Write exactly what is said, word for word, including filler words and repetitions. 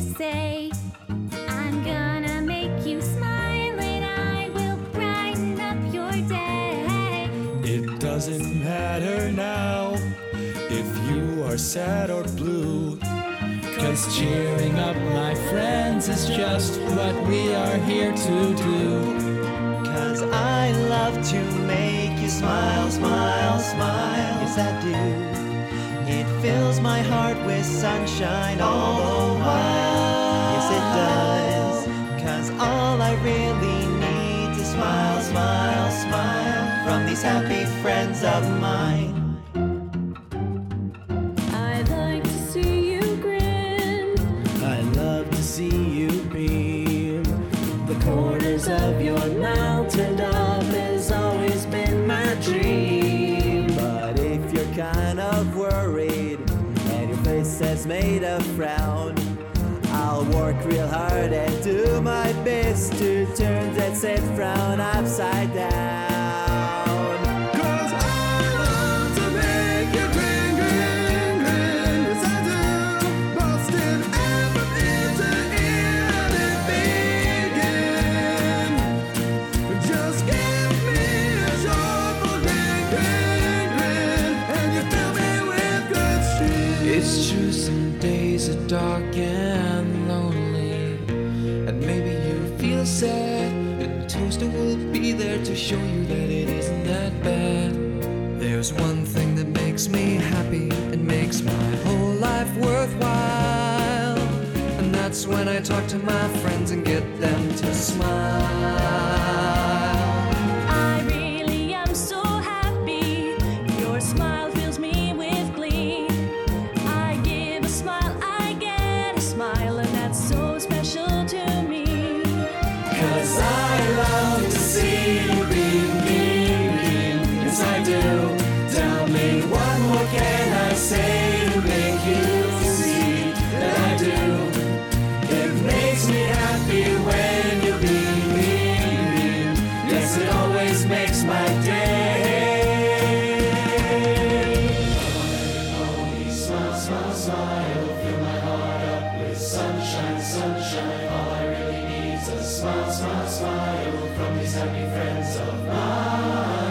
say, I'm gonna make you smile and I will brighten up your day. It doesn't matter now if you are sad or blue, 'cause cheering up my friends is just what we are here to do. 'Cause I love to make you smile, smile, smile. Yes, I do. It fills my heart with sunshine all the while. Yes, it does. 'Cause all I really need is smile, smile, smile from these happy friends of mine. I'd like to see you grin. I love to see you beam. The corners of your mountain top has always been my dream. But if you're kind of worried and your face has made a frown, I'll work real hard and do my best to turn that sad frown upside down. 'Cause I love to make you grin, grin, grin. Yes, I do. Busting everything to anything. Just give me a joyful grin, grin, grin, and you fill me with good shit. It's true, some days are dark and lonely, and maybe you feel sad, and Toaster will be there to show you that it isn't that bad. There's one thing that makes me happy and makes my whole life worthwhile, and that's when I talk to my friends and get them to smile. I really am so happy. Your smile fills me with glee. I give a smile, I get a smile, and that's so special to me. 'Cause I love to see you beam, beam, beam. Yes, I do. Tell me what more can I say to make you see that I do. It makes me happy when you beam, beam, beam. Yes, it always makes my day. Only smile, smile, smile. Fill my heart up with sunshine, sunshine. All I really need is a smile, smile, smile from these happy friends of mine.